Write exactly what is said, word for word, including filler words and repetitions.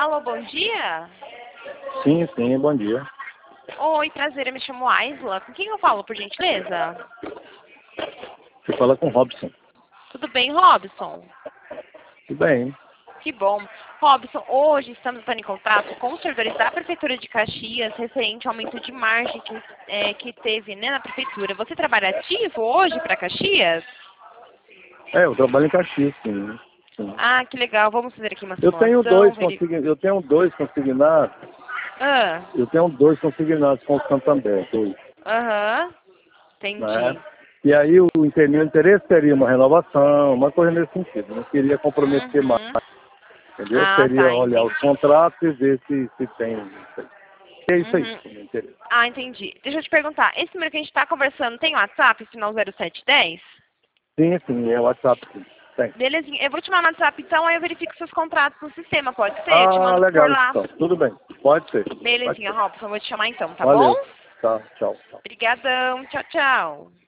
Alô, bom dia? Sim, sim, bom dia. Oi, prazer, eu me chamo Aisla. Com quem eu falo, por gentileza? Você fala com o Robson. Tudo bem, Robson? Tudo bem. Que bom. Robson, hoje estamos entrando em contato com os servidores da Prefeitura de Caxias referente ao aumento de margem que, é, que teve, né, na Prefeitura. Você trabalha ativo hoje para Caxias? É, eu trabalho em Caxias, sim. sim. Ah, que legal. Vamos fazer aqui uma Eu tenho simulação. dois Veri... consignados, eu tenho dois consignados, Ah, eu tenho dois consignados com o Santander, dois, aham. Entendi. né? E aí o inter- meu interesse seria uma renovação, uma coisa nesse sentido. Não queria comprometer mais, Uhum. entendeu? Ah, Seria tá, olhar os entendi. contratos e ver se, se tem isso aí. É isso aí, Uhum. o meu interesse. Ah, entendi. Deixa eu te perguntar, esse número que a gente está conversando tem WhatsApp, final zero sete um zero? Sim, sim, é o WhatsApp, sim. Tem. Belezinha. Eu vou te mandar no WhatsApp então, aí eu verifico seus contratos no sistema, pode ser? Eu te Ah, mando por legal, lá. então. Tudo bem. Pode ser. Pode Belezinha, ser. Robson, eu vou te chamar então, tá bom? Valeu. Tá, tchau. tchau. Obrigadão. Tchau, tchau.